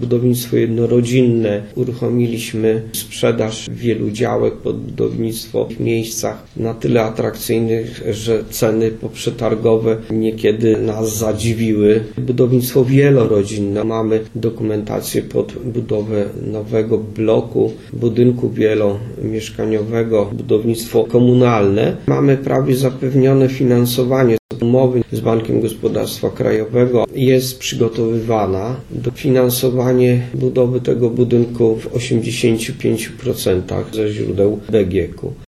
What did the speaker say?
budownictwo jednorodzinne. Uruchomiliśmy sprzedaż wielu działek pod budownictwo w miejscach na tyle atrakcyjnych, że ceny poprzetargowe niekiedy nas zadziwiły. Budownictwo wielorodzinne. Mamy dokumentację pod budowę nowego bloku, budynku wielomieszkaniowego, budownictwo komunalne. Mamy prawie zapewnione finansowanie. Umowy z Bankiem Gospodarstwa Krajowego jest przygotowywana. Dofinansowanie budowy tego budynku w 85% ze źródeł BGK-u.